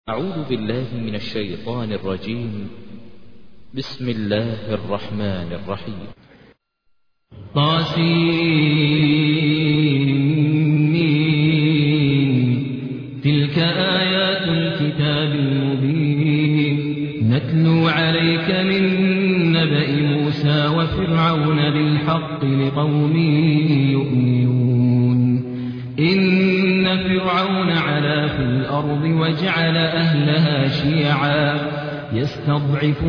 أعوذ بالله من الشيطان الرجيم. بسم الله الرحمن الرحيم. طاسمين. تلك آيات الكتاب المبين. نتلو عليك من نبأ موسى وفرعون بالحق لقوم يؤمنون. إن فرعون علا في الأرض وجعل أهلها شيعا يستضعف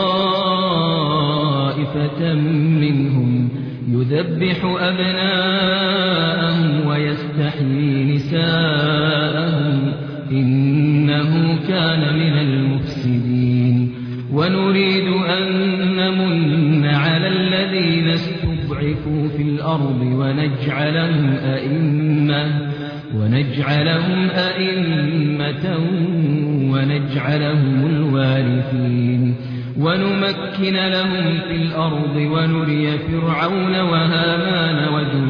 طائفة منهم يذبح أبناءهم ويستحيي نساءهم إنه كان من المفسدين. ونريد أن نمن على الذين استضعفوا في الأرض ونجعلهم أئمة ونجعلهم الوارثين. ونمكن لهم في الأرض ونري فرعون وهامان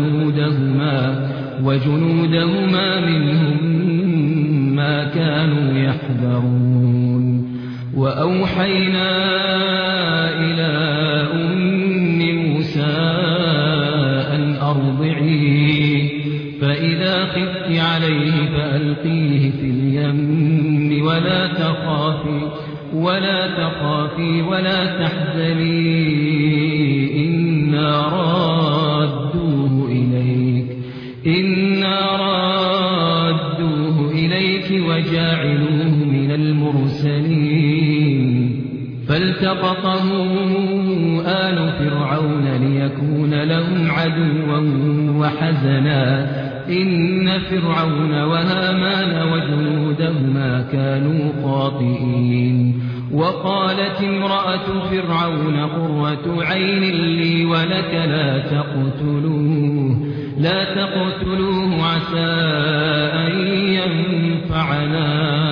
وجنودهما منهم ما كانوا يحذرون. وأوحينا إلى أم موسى أن أرضعيه فإذا خفت عليه فألقيه في اليم ولا تخافي ولا تحزني إنا رادوه إليك وجاعلوه من المرسلين. فالتقطه آل فرعون ليكون لهم عدوا وحزنا إن فرعون وهامان وجنودهما كانوا خاطئين. وقالت امرأة فرعون قرة عين لي ولك لا تقتلوه عسى أن ينفعنا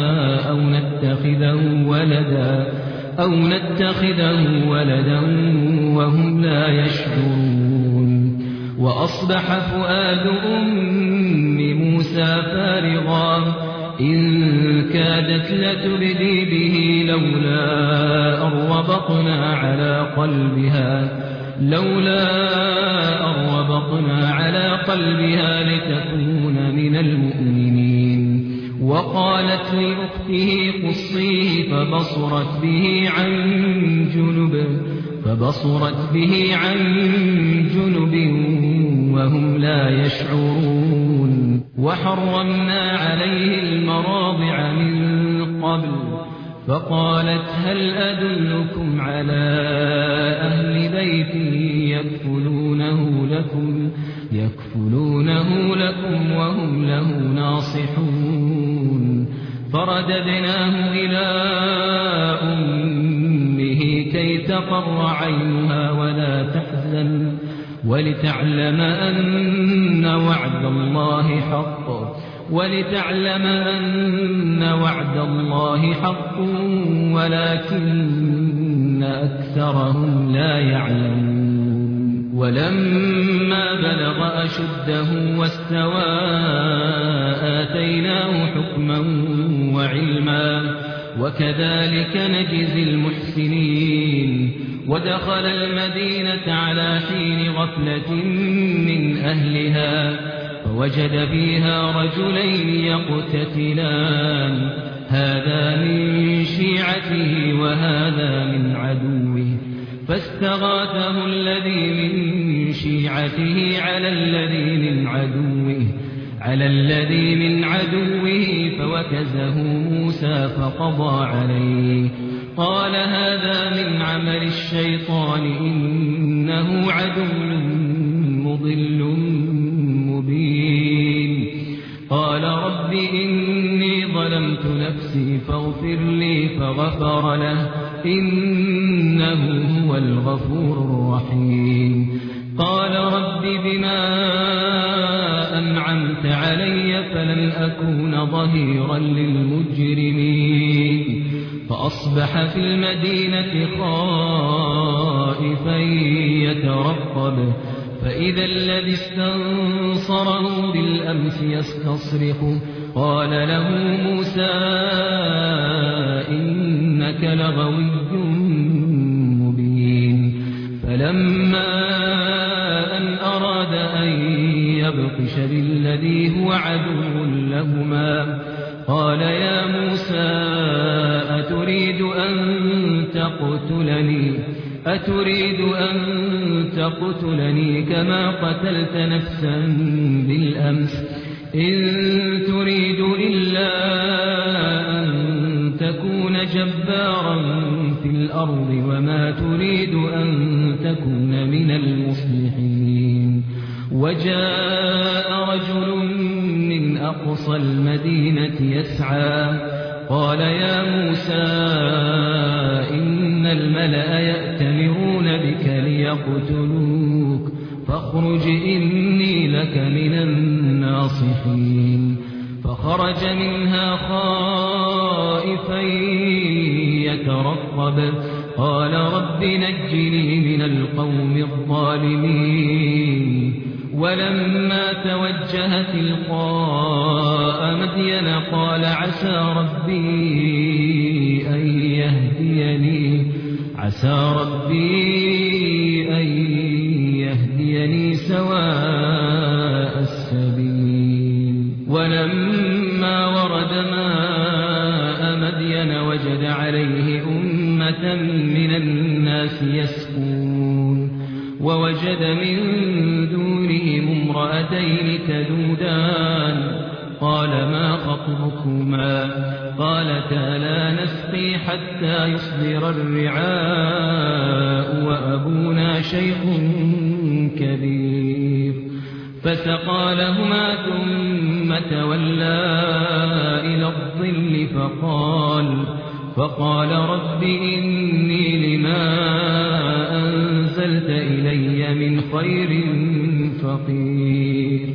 أو نتخذه ولدا وهم لا يشعرون. وأصبح فؤاد أم موسى فارغا إن كادت لتبدي به لولا أن ربطنا على قلبها لتكون من المؤمنين. وقالت لأخته قصيه فبصرت به عن جنب وهم لا يشعرون. وحرمنا عليه المراضع من قبل فقالت هل أدلكم على أهل بيت يكفلونه لكم وهم له ناصحون. فرددناه إلى أمه كي تقر عينها ولا تحزن ولتعلم أن وعد الله حق ولكن أكثرهم لا يعلمون. ولما بلغ أشده واستوى آتيناه حكما وعلما وكذلك نجزي المحسنين. ودخل المدينة على حين غفلة من أهلها فوجد فيها رجلين يقتتلان هذا من شيعته وهذا من عدوه فاستغاثه الذي من شيعته على الذي من عدوه فوكزه موسى فقضى عليه. قال هذا من عمل الشيطان إنه عدو مضل مبين. قال رب إني ظلمت نفسي فاغفر لي فغفر له إنه هو الغفور الرحيم. قال رب بما أنعمت علي فلن أكون ظهيرا للمجرمين. فأصبح في المدينة خائفا يترقب فإذا الذي استنصره بالأمس يستصرخه قال له موسى إنك لغوي مبين فلما أن أراد أن يبطش بالذي هو عدو لهما قال يا موسى أتريد أن تقتلني كما قتلت نفسا بالأمس إن تريد إلا أن تكون جبارا في الأرض وما تريد أن تكون من المصلحين وجاء رجل من أقصى المدينة يسعى قال يا موسى إن الملأ يأتمرون بك ليقتلوك فاخرج إني لك من الناصحين فخرج منها خائفا يترقب قال رب نجني من القوم الظالمين ولما توجه تلقاء مدين قال عسى ربي أن يهديني سواء السبيل ولما ورد ماء مدين وجد عليه أمة من الناس يسقون ووجد من دونهم امرأتين تذودان قال ما خطبكما قالتا لا نسقي حتى يصدر الرعاء وأبونا شيخ كبير فسقى لهما ثم تولى إلى الظل فقال رب إني لما أنزلت إلي من خير فقير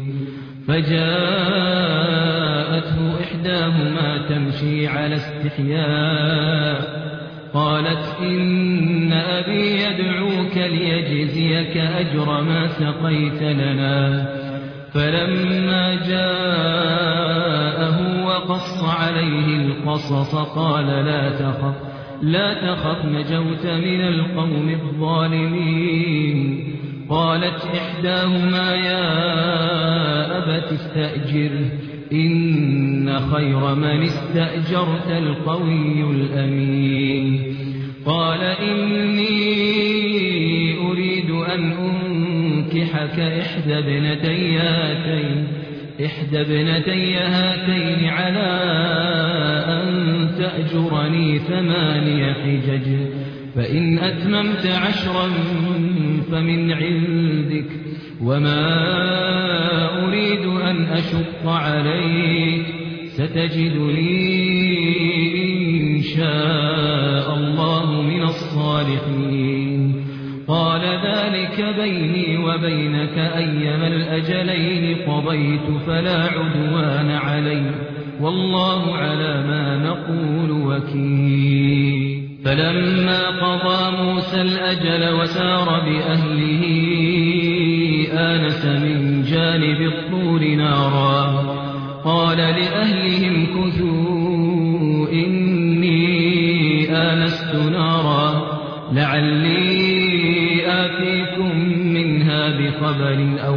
فجاءته إحداهما تمشي على استحياء قالت إن أبي يدعوك ليجزيك أجر ما سقيت لنا فلما جاءه وقص عليه القصص قال لا تخف نجوت من القوم الظالمين قالت إحداهما يا أبت استأجره إن خير من استأجرت القوي الأمين قال إني أريد أن أنكحك إحدى ابنتي هاتين على أن تأجرني 8 حجج فإن أتممت 10 فمن عندك وما أريد أن أشق عليك ستجدني إن شاء الله من الصالحين قال ذلك بيني وبينك أيما الأجلين قضيت فلا عدوان علي والله على ما نقول وكيل فلما قضى موسى الأجل وسار بأهله آنس من جانب الطور نارا قال لأهلهم كثوا إني آنست نارا لعلي آتيكم منها بخبر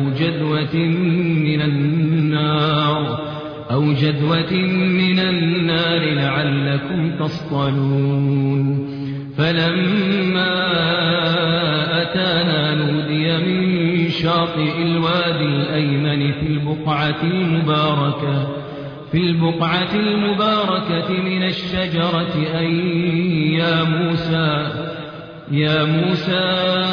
أو جدوة من النار لعلكم تصطلون فلما أتاها نودي من شاطئ الوادي الأيمن في البقعة المباركة من الشجرة أن يا موسى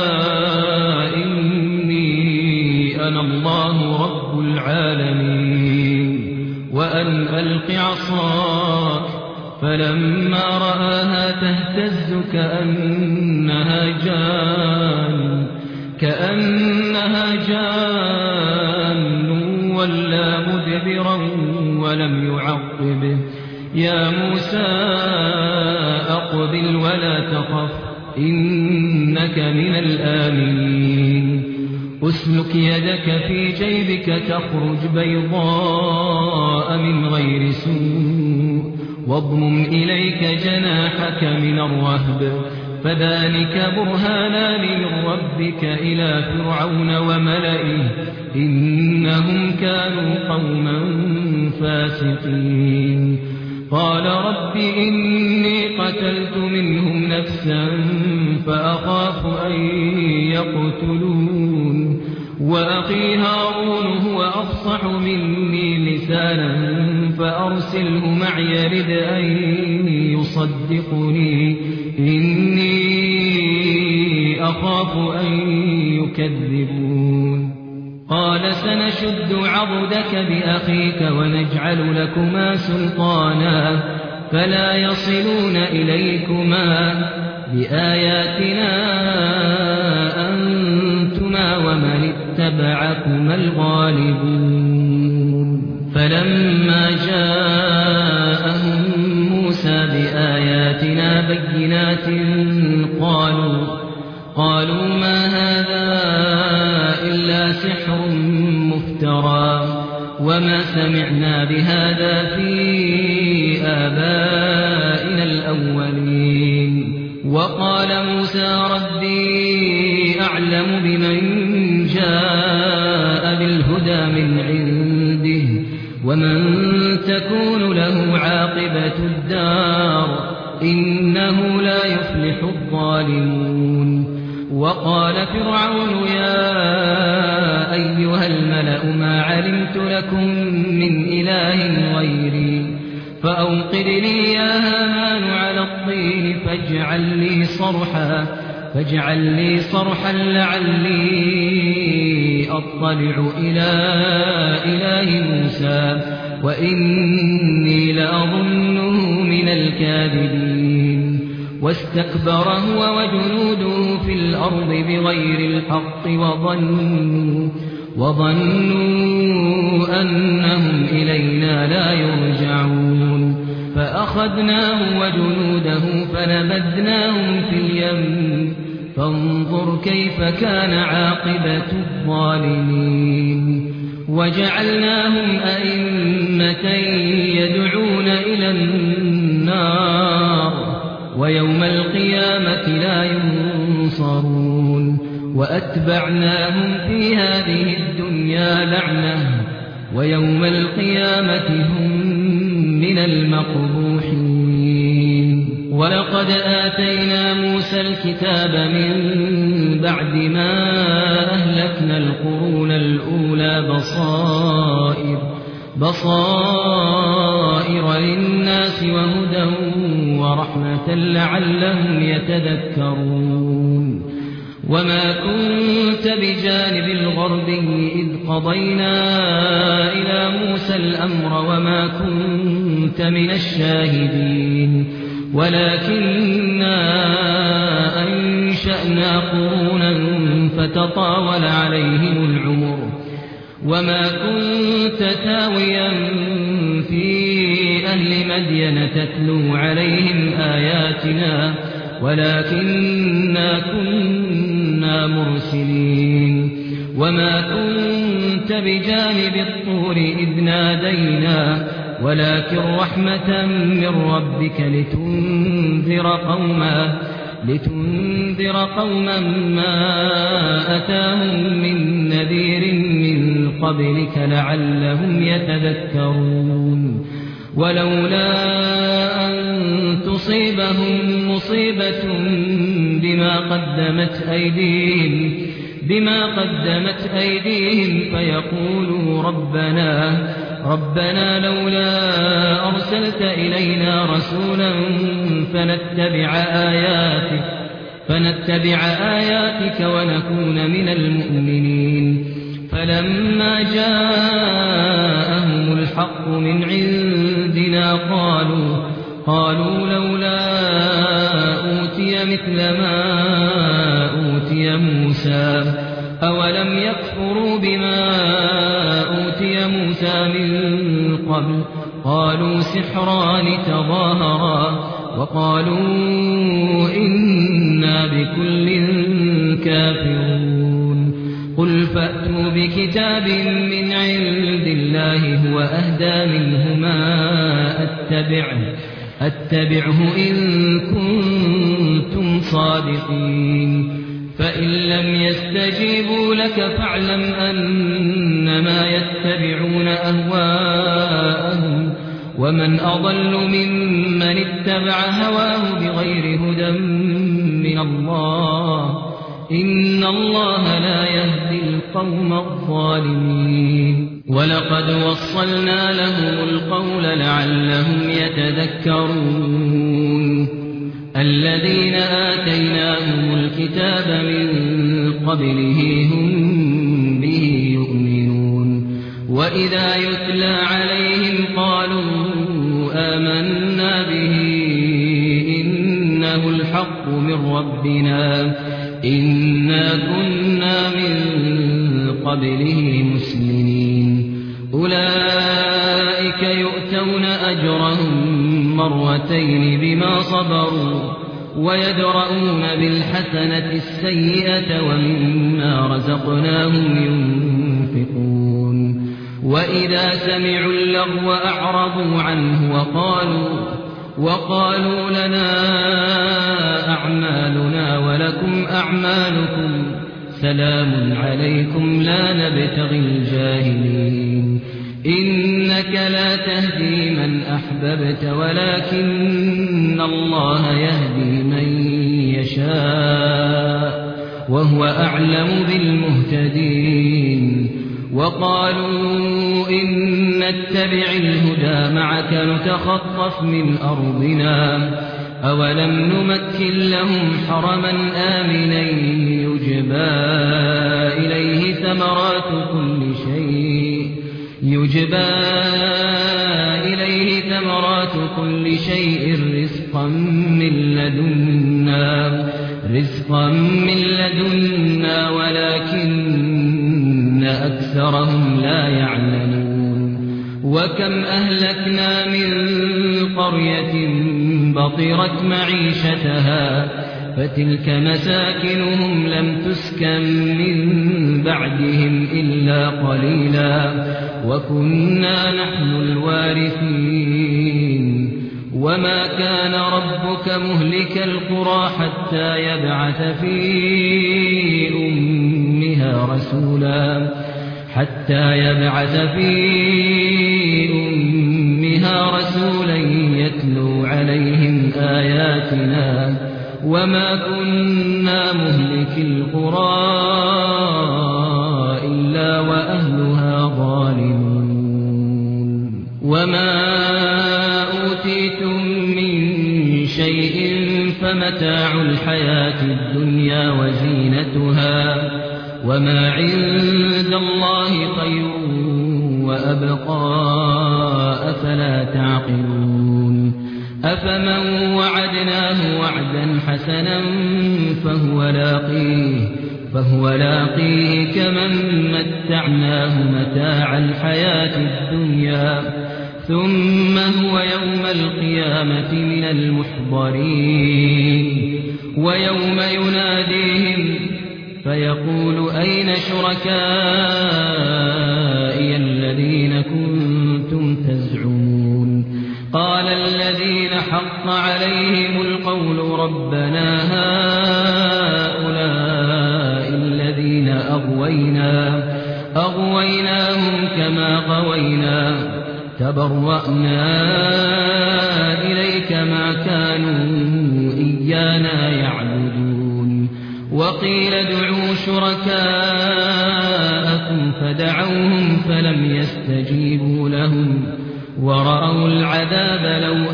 إني أنا الله رب العالمين وأن ألق عصاك فلما رآها تهتز كأنها جان ولا مدبرا ولم يعقبه يا موسى أقبل ولا تخف إنك من الآمنين أسلك يدك في جيبك تخرج بيضاء من غير سوء واضمم إليك جناحك من الرهب فذلك برهانان من ربك إلى فرعون وملئه إنهم كانوا قوما فاسقين قال رب إني قتلت منهم نفسا فأخاف أن يقتلون وأخي هارون هو أفصح مني لسانا فأرسله معي يرد أن يصدقني إني أخاف أن يكذبون قال سنشد عضدك بأخيك ونجعل لكما سلطانا فلا يصلون إليكما بآياتنا أنتما ومن اتبعكما الغالبون فلما جاءهم موسى بآياتنا بينات قالوا ما هذا إلا سحر مفترى وما سمعنا بهذا في آبائنا الأولين وقال موسى ربي أعلم بمن جاء بالهدى من عنده ومن تكون له عاقبة الدار إنه لا يفلح الظالمون وقال فرعون يا أيها الملأ ما علمت لكم من إله غيري فأوقد لي يا هامان على الطين فاجعل لي صرحا لعلي أطلع إلى إله موسى وإني لأظنه من الكاذبين واستكبر هو وجنوده في الأرض بغير الحق وظنوا أنهم إلينا لا يرجعون فأخذناه وجنوده فنبذناهم في اليم فانظر كيف كان عاقبة الظالمين وجعلناهم أئمة يدعون إلى النار ويوم القيامة لا ينصرون وأتبعناهم في هذه الدنيا لعنة ويوم القيامة هم من المقبوحين ولقد آتينا موسى الكتاب من بعد ما أهلكنا القرون الأولى بصائر للناس وهدى ورحمة لعلهم يتذكرون وما كنت بجانب الغربي إذ قضينا إلى موسى الأمر وما كنت من الشاهدين ولكننا أنشأنا قرونا فتطاول عليهم العمر وما كنت ثاويا في أهل مدين تتلو عليهم آياتنا ولكننا كنا مرسلين وما كنت بجانب الطور إذ نادينا ولكن رحمة من ربك لتنذر قوما ما أتاهم من نذير من قبلك لعلهم يتذكرون ولولا أن تصيبهم مصيبة بما قدمت أيديهم فيقولوا ربنا لولا أرسلت إلينا رسولا فنتبع آياتك ونكون من المؤمنين فلما جاءهم الحق من عندنا قالوا لولا أوتي مثل ما أوتي موسى أولم يكفروا بما أوتي موسى من قبل قالوا سحران تظاهرا وقالوا إنا بكل كافرون قل فأتوا بكتاب من عند الله هو أهدى منهما أتبعه إن كنتم صادقين فإن لم يستجيبوا لك فاعلم أنما يتبعون أهواءهم ومن أضل ممن اتبع هواه بغير هدى من الله إن الله لا يهدي القوم الظالمين ولقد وصلنا لهم القول لعلهم يتذكرون الذين آتيناهم الكتاب من قبله هم به يؤمنون وإذا يتلى عليهم قالوا آمنا به إنه الحق من ربنا إنا كنا من قبله مسلمين أولئك يؤتون أجرهم مرتين بما صبروا ويدرؤون بالحسنة السيئة ومما رزقناهم ينفقون وإذا سمعوا اللغو أعرضوا عنه وقالوا لنا أعمالنا ولكم أعمالكم سلام عليكم لا نبتغي الجاهلين إنك لا تهدي من أحببت ولكن الله يهدي من يشاء وهو أعلم بالمهتدين وقالوا إن نتبع الهدى معك نتخطف من أرضنا أولم نمكن لهم حرما آمنا يجبى إليه ثمرات كل شيء رزقا من لدنا ولكن أكثرهم لا يعلمون وكم أهلكنا من قرية بطرت معيشتها فتلك مساكنهم لم تسكن من بعدهم إلا قليلا وكنا نحن الوارثين وما كان ربك مهلك القرى حتى يبعث في أمها رسولا يتلو عليهم آياتنا وما كنا مهلك القرى إلا وأهلها ظالمون وما أوتيتم من شيء فمتاع الحياة الدنيا وزينتها وما عند الله خير وأبقى أفلا تعقلون أفمن وعدناه وعدا حسنا فهو لاقيه كمن متعناه متاع الحياة الدنيا ثم هو يوم القيامة من المحضرين ويوم يناديهم فيقول أين شركائي الذين كنتم تزعمون قال الذين حق عليهم القول ربنا هؤلاء الذين أغويناهم كما غوينا تبرأنا إليك ما كانوا إيانا يعبدون وقيل ادعوا شركاءكم فدعوهم فلم يستجيبوا لهم ورأوا العذاب لو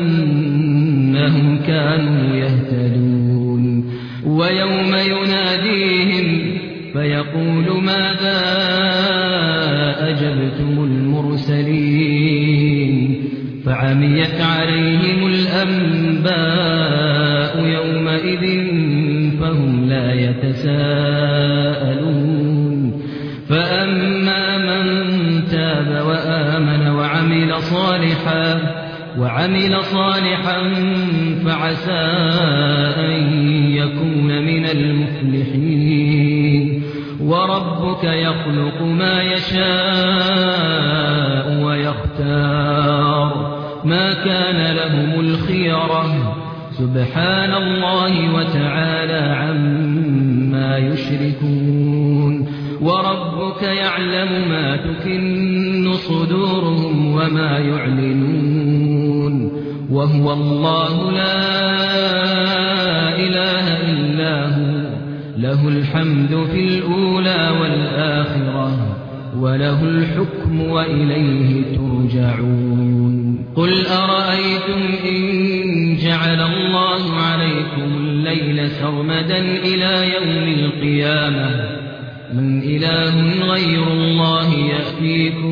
أنهم كانوا يهتدون ويوم يناديهم فيقول ماذا أجبتم المرسلين فعميت عليهم الأنباء يومئذ فهم لا يتساءلون فأما من تاب وآمن وعمل صالحا فعسى أن يكون من المفلحين وربك يخلق ما يشاء ويختار ما كان لهم الخيرة سبحان الله وتعالى عما يشركون وربك يعلم ما تكن صدورهم وما يعلنون وهو الله لا إله إلا هو له الحمد في الأولى والآخرة وله الحكم وإليه ترجعون قل أرأيتم إن جعل الله عليكم الليل سرمدا إلى يوم القيامة من إله غير الله يأتيكم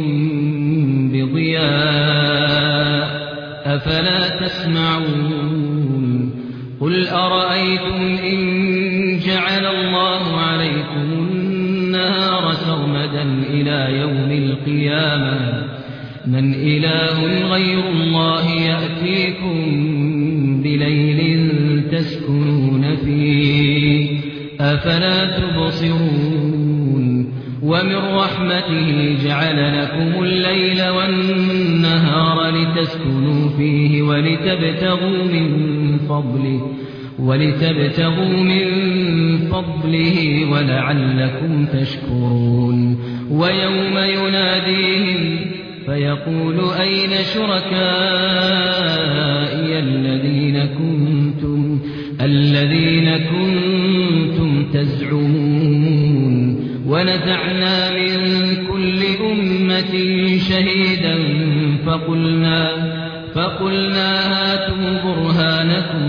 بضياء أفلا تسمعون قل أرأيتم إن جعل الله عليكم النهار سرمدا إلى يوم القيامة من إله غير الله يأتيكم بليل تسكنون فيه أفلا تبصرون ومن رحمته جعل لكم الليل والنهار لتسكنوا فيه ولتبتغوا من فضله ولعلكم تشكرون ويوم يناديهم فيقول أين شركائي الذين كنتم تزعمون ونزعنا من كل أمة شهيدا فقلنا هاتوا برهانكم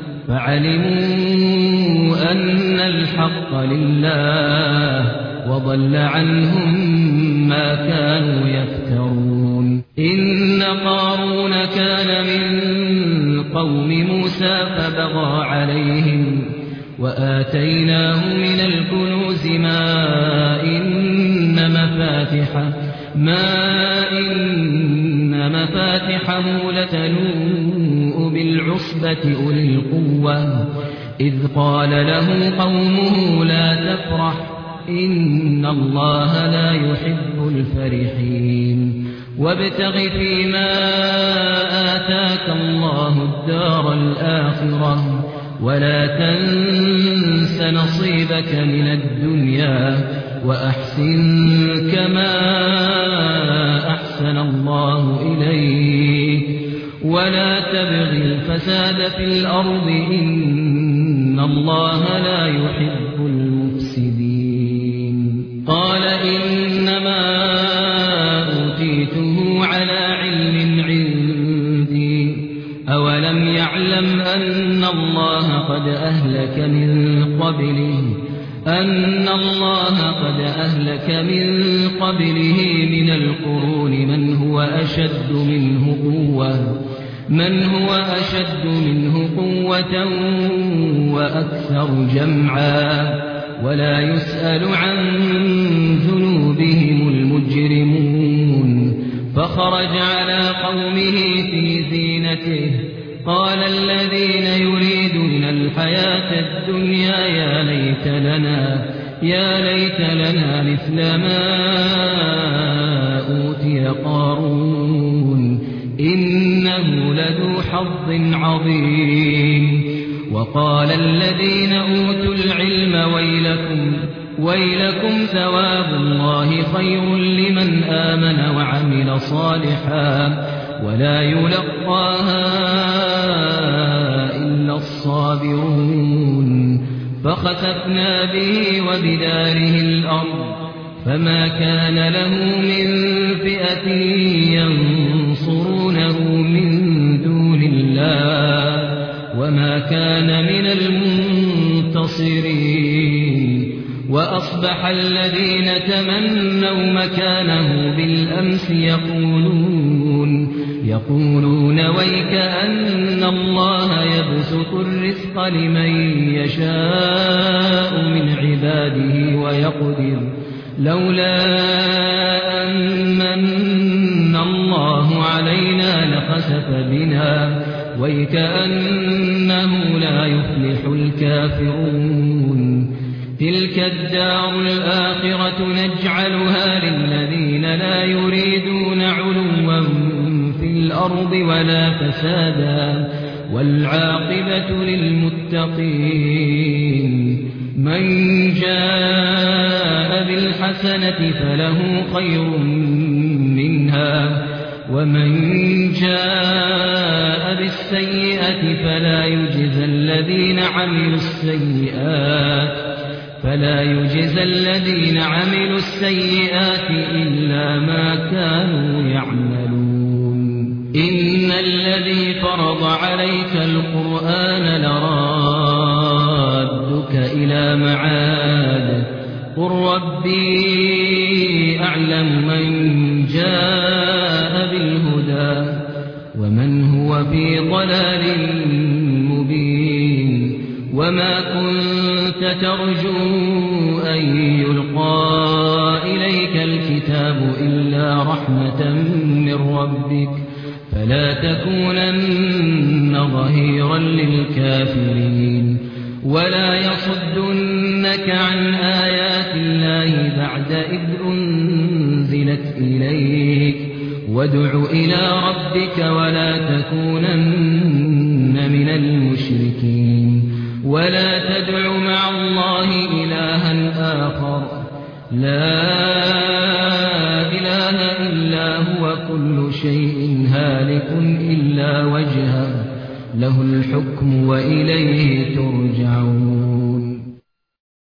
فعلموا أن الحق لله وضل عنهم ما كانوا يفترون إن قارون كان من قوم موسى فبغى عليهم وآتيناه من الكنوز ما إن مفاتحه لتنوء بالعصبة أولي القوة إذ قال له قومه لا تفرح إن الله لا يحب الفرحين وابتغ فيما آتاك الله الدار الآخرة ولا تنس نصيبك من الدنيا وأحسن كما أحسن الله إليك ولا تبغ الفساد في الأرض إن الله لا يحب المفسدين قال إنما أوتيته على علم عندي أولم يعلم أن الله قد أهلك من قبله من القرون من هو أشد منه قوة وأكثر جمعا ولا يسأل عن ذنوبهم المجرمون فخرج على قومه في زينته قال الذين يريدون الحياة الدنيا يا ليت لنا مثل ما أوتي قارون إنه لذو حظ عظيم وقال الذين أوتوا العلم ويلكم ثواب الله خير لمن آمن وعمل صالحا ولا يلقاها إلا الصابرون فخسفنا به وبداره الأرض فما كان له من فئة ينصرونه من دون الله وما كان من المنتصرين وأصبح الذين تمنوا مكانه بالأمس يقولون ويك أن الله يبسط الرزق لمن يشاء من عباده ويقدر لولا أن من الله علينا لخسف بنا ويكأنه لا يفلح الكافرون تلك الدار الآخرة نجعلها للذين لا يريدون علوا في الأرض ولا فسادا والعاقبة للمتقين من جاء بالحسنة فله خير منها ومن جاء بالسيئة فلا يجزى الذين عملوا السيئات إلا ما كانوا يعملون إن الذي فرض عليك القرآن لرادك إلى معاد قل ربي أعلم من جاء بالهدى ومن هو في ضلال مبين وما كنت ترجو أن يلقى إليك الكتاب إلا رحمة من ربك فلا تكونن ظهيرا للكافرين ولا يصدنك عن آيات الله بعد إذ أنزلت إليك وادع إلى ربك ولا تكونن من المشركين ولا تدع مع الله إلها آخر لا إله إلا هو كل شيء هالك إلا وجهه له الحكم وإليه ترجعون